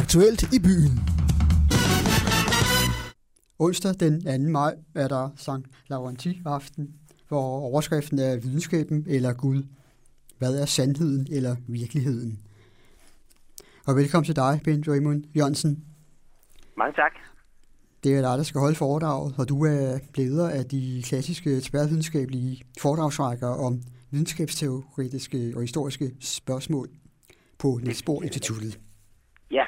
Aktuelt i byen. Onsdag den 2. maj er der Sankt Laurenti-aften, hvor overskriften er videnskaben eller Gud. Hvad er sandheden eller virkeligheden? Og velkommen til dig, Bent Raymond Jørgensen. Mange tak. Det er dig, der skal holde foredraget, og du er leder af de klassiske tværvidenskabelige foredragsrækker om videnskabsteoretiske og historiske spørgsmål på Niels Bohr Instituttet. Ja.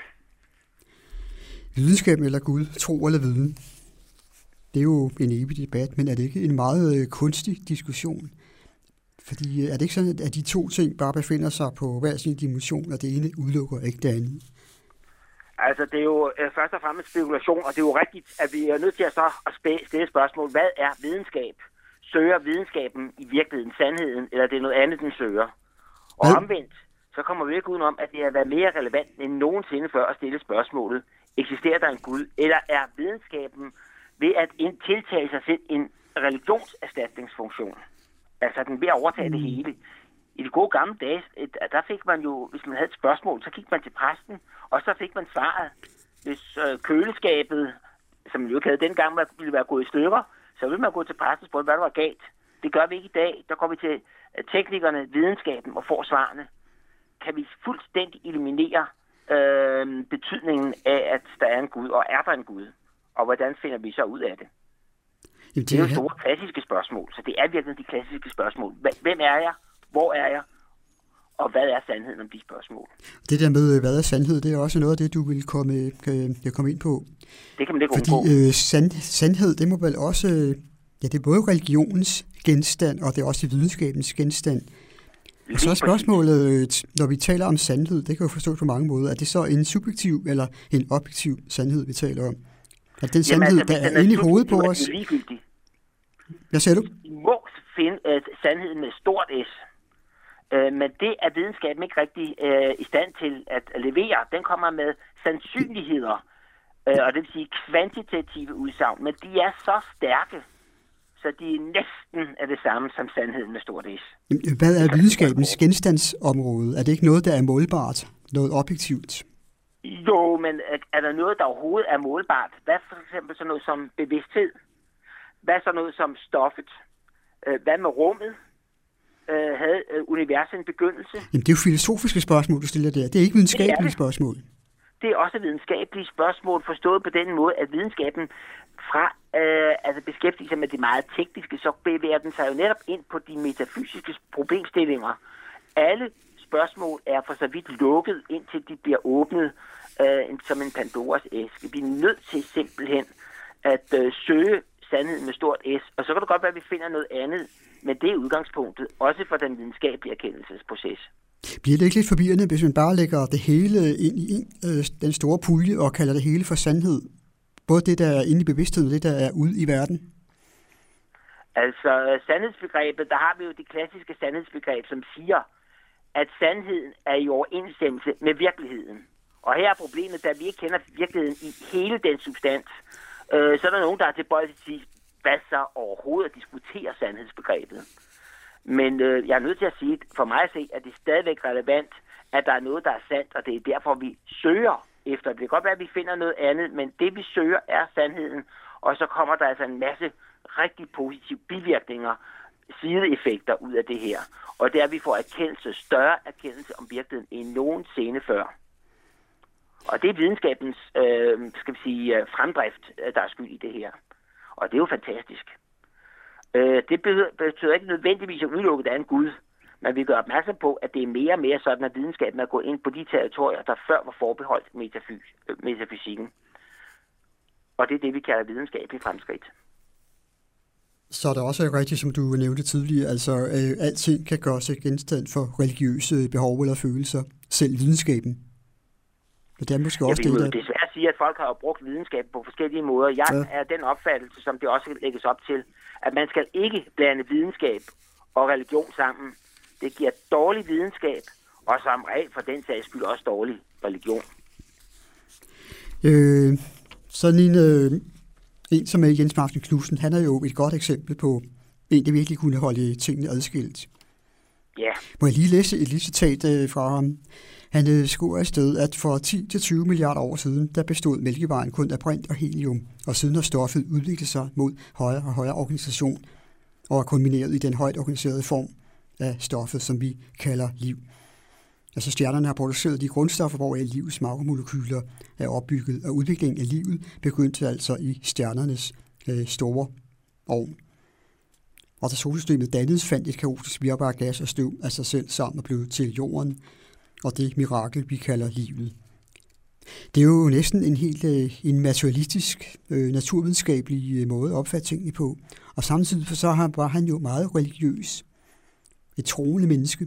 Videnskab eller Gud, tro eller viden. Det er jo en evig debat, men er det ikke en meget kunstig diskussion? Fordi er det ikke sådan, at de to ting bare befinder sig på hver sin dimension, og det ene udelukker ikke det andet? Altså, det er jo først og fremmest spekulation, og det er jo rigtigt, at vi er nødt til at stille spørgsmål. Hvad er videnskab? Søger videnskaben i virkeligheden sandheden, eller det er noget andet, den søger? Og omvendt, så kommer vi ikke udenom, at det har været mere relevant end nogensinde før at stille spørgsmålet. Eksisterer der en Gud, eller er videnskaben ved at tiltage sig selv en religionserstatningsfunktion? Altså, den ved at overtage det hele. I de gode gamle dage, der fik man jo, hvis man havde et spørgsmål, så gik man til præsten, og så fik man svaret. Hvis køleskabet, som jo ikke havde dengang, ville være gået i stykker, så ville man gå til præsten og spørge, hvad der var galt. Det gør vi ikke i dag. Der går vi til teknikerne, videnskaben og får svarene. Kan vi fuldstændig eliminere betydningen af, at der er en Gud, og er der en Gud? Og hvordan finder vi så ud af det? Det er jo store klassiske spørgsmål, så det er virkelig de klassiske spørgsmål. Hvem er jeg? Hvor er jeg? Og hvad er sandheden om de spørgsmål? Det der med, hvad er sandhed, det er også noget af det, du vil komme ind på. Det kan man ikke undgå. Fordi sandhed, det må vel også, det er både religionens genstand, og det er også videnskabens genstand. Og så er spørgsmålet, når vi taler om sandhed, det kan jo forstås på mange måder, er det så en subjektiv eller en objektiv sandhed, vi taler om? Er den sandhed, der er inde i hovedet på os? Hvad siger du? Vi må finde sandheden med stort S. Men det er videnskaben ikke rigtig i stand til at levere. Den kommer med sandsynligheder, og det vil sige kvantitative udsagn, men de er så stærke, så de næsten er det samme som sandheden med stort S. Hvad er videnskabens genstandsområde? Er det ikke noget, der er målbart? Noget objektivt? Jo, men er der noget, der overhovedet er målbart? Hvad for eksempel sådan noget som bevidsthed? Hvad så noget som stoffet? Hvad med rummet? Havde universet en begyndelse? Jamen, det er jo filosofiske spørgsmål, du stiller der. Det er ikke videnskabelige spørgsmål. Det er også videnskabelige spørgsmål, forstået på den måde, at videnskaben fra beskæftiger sig med det meget tekniske, så bevæger den sig jo netop ind på de metafysiske problemstillinger. Alle spørgsmål er for så vidt lukket, indtil de bliver åbnet som en Pandoras æske. Vi er nødt til simpelthen at søge sandheden med stort S, og så kan det godt være, at vi finder noget andet, men det er udgangspunktet, også for den videnskabelige erkendelsesproces. Bliver det ikke lidt forvirrende, hvis man bare lægger det hele ind i den store pulje og kalder det hele for sandhed? Både det, der er inde i bevidstheden, og det, der er ude i verden? Altså, sandhedsbegrebet, der har vi jo det klassiske sandhedsbegreb, som siger, at sandheden er i overensstemmelse med virkeligheden. Og her er problemet, da vi ikke kender virkeligheden i hele den substans, så er der nogen, der er tilbøjelige til at sige, hvad så overhovedet at diskutere sandhedsbegrebet. Men jeg er nødt til at sige, for mig at se, at det er stadigvæk relevant, at der er noget, der er sandt, og det er derfor, vi søger efter. Det kan godt være, at vi finder noget andet, men det, vi søger, er sandheden. Og så kommer der altså en masse rigtig positive bivirkninger, sideeffekter ud af det her. Og det er, at vi får større erkendelse om virkeligheden end nogensinde før. Og det er videnskabens, fremdrift, der er skyld i det her. Og det er jo fantastisk. Det betyder ikke nødvendigvis at udelukke, at der er en Gud. Men vi gør opmærksom på, at det er mere og mere sådan, at videnskaben er gået ind på de territorier, der før var forbeholdt metafysikken. Og det er det, vi kalder videnskabelig fremskridt. Så er det også rigtigt, som du nævnte tidligere, altså alting kan gøre sig genstand for religiøse behov eller følelser, selv videnskaben. Men det er måske også det, der... desværre sige, at folk har brugt videnskab på forskellige måder. Jeg er den opfattelse, som det også lægges op til, at man skal ikke blande videnskab og religion sammen. Det giver dårlig videnskab, og som regel for den sags skyld også dårlig religion. Sådan en som er Jens Martin Knudsen, han er jo et godt eksempel på en, der virkelig kunne holde tingene adskilt. Ja. Må jeg lige læse et lille citat fra ham? Han skuer afsted, at for 10-20 milliarder år siden, der bestod Mælkevejen kun af brint og helium, og siden har stoffet udviklet sig mod højere og højere organisation, og er kulmineret i den højt organiserede form af stoffet, som vi kalder liv. Altså stjernerne har produceret de grundstoffer, hvor livets makromolekyler er opbygget, og udviklingen af livet begyndte altså i stjernernes store ovn. Og da solsystemet dannedes, fandt et kaotisk virvar af gas og støv af sig selv sammen og blev til jorden, og det mirakel, vi kalder livet. Det er jo næsten en helt en materialistisk, naturvidenskabelig måde at opfatte tingene på. Og samtidig så var han jo meget religiøs. Et troende menneske.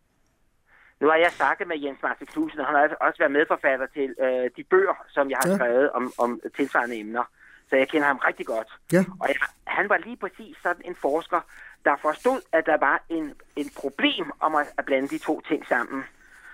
Nu har jeg snakket med Jens Martin Knudsen, og han har også været medforfatter til de bøger, som jeg har skrevet om tilsvarende emner. Så jeg kender ham rigtig godt. Ja. Og han var lige præcis sådan en forsker, der forstod, at der var en problem om at blande de to ting sammen.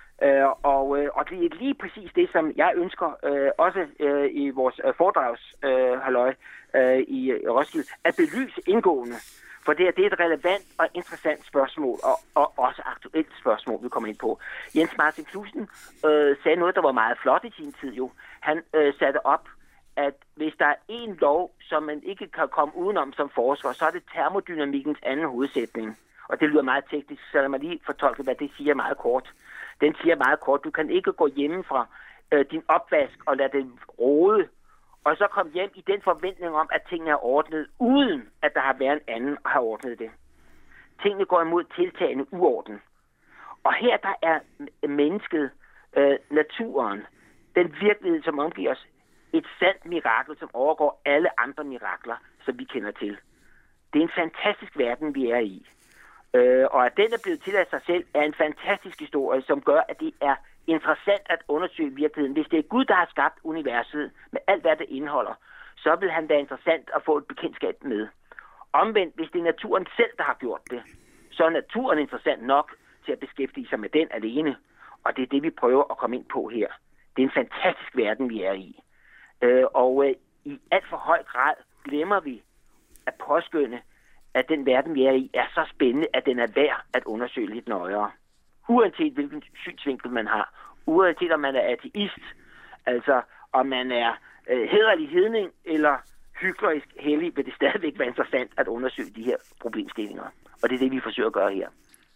Og det er lige præcis det, som jeg ønsker, også i vores foredragshalløj i Roskilde, at belyse indgående. For det er et relevant og interessant spørgsmål, og også aktuelt spørgsmål, vi kommer ind på. Jens Martin Knudsen sagde noget, der var meget flot i sin tid jo. Han satte op, at hvis der er en lov, som man ikke kan komme udenom som forsker, så er det termodynamikkens anden hovedsætning. Og det lyder meget teknisk, så lad mig lige fortolke, hvad det siger meget kort. Den siger meget kort, du kan ikke gå hjemme fra din opvask og lade den rode, og så komme hjem i den forventning om, at tingene er ordnet, uden at der har været en anden og har ordnet det. Tingene går imod tiltagende uorden. Og her der er mennesket, naturen, den virkelighed, som omgiver os, et sandt mirakel, som overgår alle andre mirakler, som vi kender til. Det er en fantastisk verden, vi er i. Og at den er blevet til af sig selv, er en fantastisk historie, som gør, at det er interessant at undersøge virkeligheden. Hvis det er Gud, der har skabt universet med alt, hvad det indeholder, så vil han være interessant at få et bekendtskab med. Omvendt, hvis det er naturen selv, der har gjort det, så er naturen interessant nok til at beskæftige sig med den alene. Og det er det, vi prøver at komme ind på her. Det er en fantastisk verden, vi er i. Og i alt for høj grad glemmer vi at påskynde, at den verden, vi er i, er så spændende, at den er værd at undersøge lidt nøjere. Uanset hvilken synsvinkel man har. Uanset om man er ateist, altså om man er hæderlig hedning eller hyklerisk hellig, vil det stadigvæk være interessant at undersøge de her problemstillinger. Og det er det, vi forsøger at gøre her.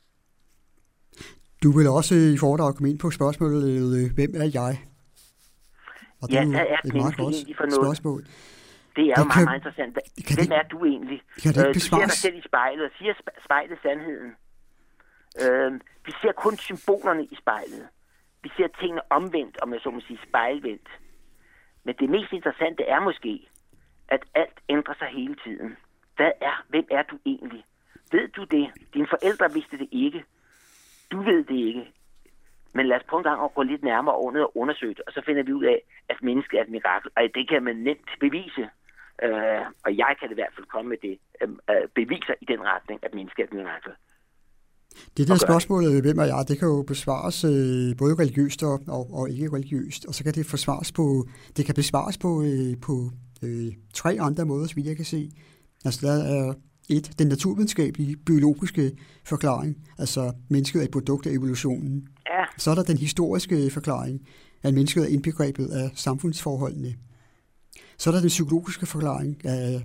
Du vil også i foredrag komme ind på spørgsmålet, hvem er jeg? Og det hvad er et meget godt spørgsmål. Det er jo meget interessant. Hvem er du egentlig? Du ser dig selv i spejlet, og siger spejlet sandheden. Vi ser kun symbolerne i spejlet. Vi ser tingene omvendt, om jeg så må sige spejlvendt. Men det mest interessante er måske, at alt ændrer sig hele tiden. Hvem er du egentlig? Ved du det? Dine forældre vidste det ikke. Du ved det ikke. Men lad os på en gang gå lidt nærmere over ned og undersøge det, og så finder vi ud af, at mennesket er et mirakel. Og det kan man nemt bevise. Og jeg kan i hvert fald komme med det beviser i den retning, at mennesket er et mirakel. Det der spørgsmål, hvem er jeg, det kan jo besvares både religiøst og ikke religiøst. Og så kan det besvares på 3 andre måder, så vidt jeg kan se. Altså der er den naturvidenskabelige, biologiske forklaring, altså mennesket er et produkt af evolutionen. Ja. Så er der den historiske forklaring, at mennesket er indbegrebet af samfundsforholdene. Så er der den psykologiske forklaring af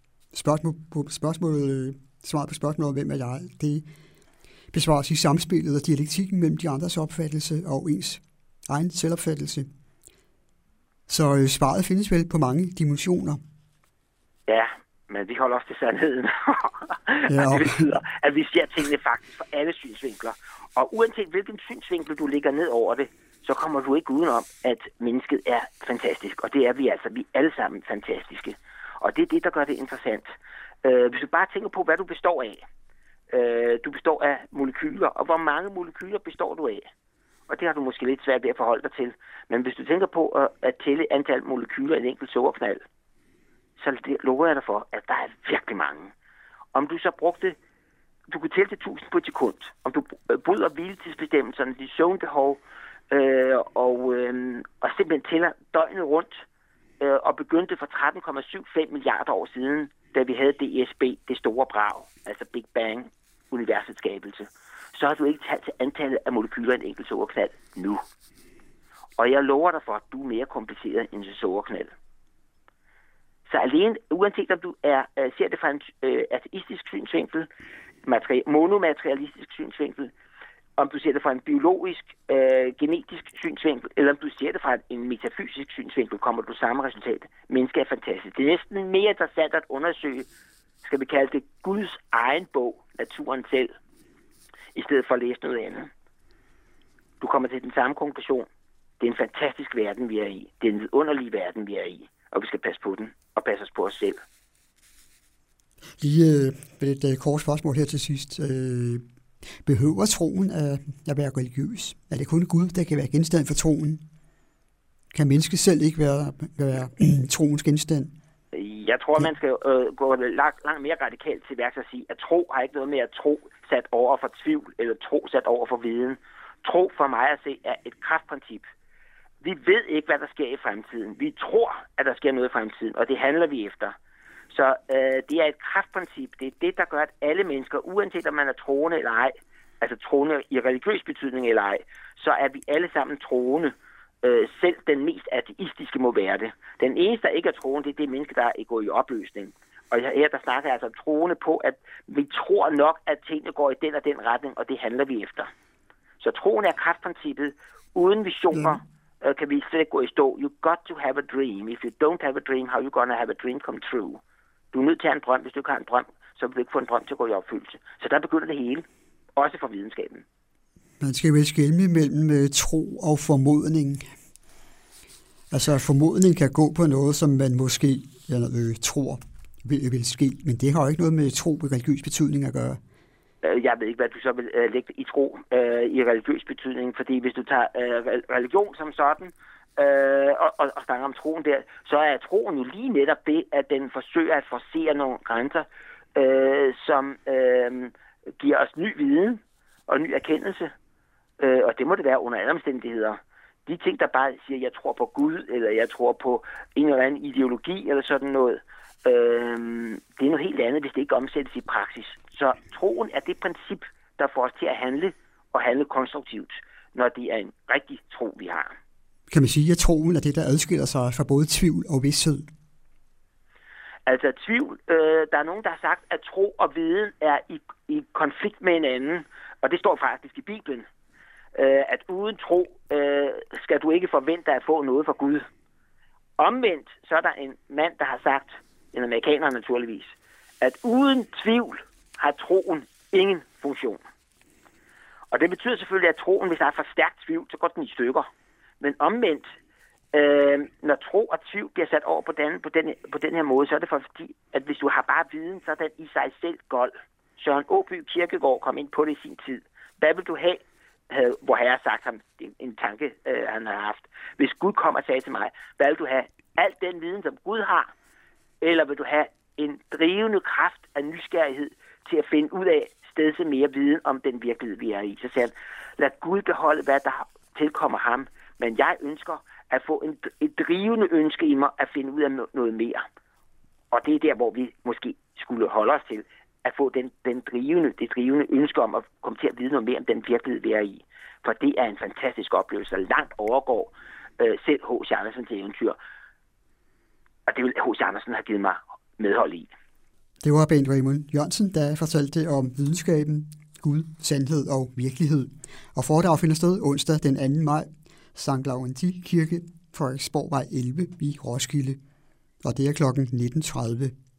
svaret på spørgsmålet, hvem er jeg, det besvares i samspillet og dialektikken mellem de andres opfattelse og ens egen selvopfattelse. Så svaret findes vel på mange dimensioner. Ja, men vi holder os til sandheden. Ja. Det betyder, at vi ser tingene faktisk fra alle synsvinkler. Og uanset hvilken synsvinkel du ligger ned over det, så kommer du ikke udenom, at mennesket er fantastisk. Og det er vi altså. Vi er alle sammen fantastiske. Og det er det, der gør det interessant. Hvis du bare tænker på, hvad du består af. Du består af molekyler. Og hvor mange molekyler består du af? Og det har du måske lidt svært ved at forholde dig til. Men hvis du tænker på at tælle antal molekyler i en enkelt sukkerknald, så lover jeg dig for, at der er virkelig mange. Om du så brugte, du kunne tælle til 1000 på et sekund. Om du bryder hviletidsbestemmelserne, dit søvnbehov, og simpelthen tæller døgnet rundt, og begyndte for 13,75 milliarder år siden, da vi havde DSB, det store brag, altså Big Bang, universets skabelse, så har du ikke talt til antallet af molekyler i en enkelt sukkerknald nu. Og jeg lover dig for, at du er mere kompliceret end en sukkerknald. Så alene, uanset om du ser det fra en ateistisk synsvinkel, monomaterialistisk synsvinkel, om du ser det fra en biologisk, genetisk synsvinkel, eller om du ser det fra en metafysisk synsvinkel, kommer du samme resultat. Mennesket er fantastisk. Det er næsten mere interessant at undersøge, skal vi kalde det, Guds egen bog, naturen selv, i stedet for at læse noget andet. Du kommer til den samme konklusion. Det er en fantastisk verden, vi er i. Det er en vidunderlig verden, vi er i. Og vi skal passe på den, og passe os på os selv. Lige et kort spørgsmål her til sidst. Behøver troen at være religiøs? Er det kun Gud, der kan være genstand for troen? Kan mennesket selv ikke være troens genstand? Jeg tror, man skal gå langt mere radikalt til værks at sige, at tro har ikke noget med at tro sat over for tvivl, eller tro sat over for viden. Tro for mig at se er et kraftprincip. Vi ved ikke, hvad der sker i fremtiden. Vi tror, at der sker noget i fremtiden, og det handler vi efter. Så det er et kraftprincip. Det er det, der gør, at alle mennesker, uanset om man er troende eller ej, altså troende i religiøs betydning eller ej, så er vi alle sammen troende. Selv den mest ateistiske må være det. Den eneste, der ikke er troende, det er det menneske, der er gået i opløsning. Og her der snakker jeg altså om troende på, at vi tror nok, at tingene går i den og den retning, og det handler vi efter. Så troen er kraftprincippet. Uden visioner kan vi slet ikke gå i stå. You got to have a dream. If you don't have a dream, how you gonna have a dream come true? Du er nødt til at have en drøm. Hvis du ikke har en drøm, så vil du ikke få en drøm til at gå i opfyldelse. Så der begynder det hele. Også for videnskaben. Man skal vel skelne mellem tro og formodning. Altså formodning kan gå på noget, som man måske tror vil ske, men det har jo ikke noget med tro i religiøs betydning at gøre. Jeg ved ikke, hvad du så vil lægge i tro i religiøs betydning, fordi hvis du tager religion som sådan, og snakker om troen der, så er troen jo lige netop det, at den forsøger at forcere nogle grænser, som giver os ny viden og ny erkendelse. Og det må det være under alle omstændigheder. De ting, der bare siger, jeg tror på Gud, eller jeg tror på en eller anden ideologi, eller sådan noget, det er noget helt andet, hvis det ikke omsættes i praksis. Så troen er det princip, der får os til at handle, og handle konstruktivt, når det er en rigtig tro, vi har. Kan man sige, at troen er det, der adskiller sig fra både tvivl og vished? Altså tvivl, der er nogen, der har sagt, at tro og viden er i konflikt med hinanden, og det står faktisk i Bibelen, at uden tro skal du ikke forvente at få noget fra Gud. Omvendt, så er der en mand, der har sagt, en amerikaner naturligvis, at uden tvivl har troen ingen funktion. Og det betyder selvfølgelig, at troen, hvis der er for stærkt tvivl, så går den i stykker. Men omvendt, når tro og tvivl bliver sat over på den her måde, så er det fordi, at hvis du har bare viden, så er den i sig selv gold. Søren Åby Kierkegaard kom ind på det i sin tid. Hvad vil du have, hvor Herre har sagt ham, en tanke, han har haft. Hvis Gud kom og sagde til mig, hvad vil du have? Al den viden, som Gud har, eller vil du have en drivende kraft af nysgerrighed til at finde ud af stedet mere viden om den virkelighed, vi er i? Så siger han, lad Gud beholde, hvad der tilkommer ham, men jeg ønsker at få et drivende ønske i mig at finde ud af noget mere. Og det er der, hvor vi måske skulle holde os til at få det drivende ønske om at komme til at vide noget mere om den virkelighed, vi er i. For det er en fantastisk oplevelse, der langt overgår selv H.C. Andersens eventyr. Og det vil H.C. Andersen have givet mig medhold i. Det var Bent Raymond Jørgensen, der fortalte om videnskaben, Gud, sandhed og virkelighed. Og foredrag finder sted onsdag den 2. maj, Sankt Laurenti Kirke, Frederiksborgvej 11 i Roskilde. Og det er kl. 19.30.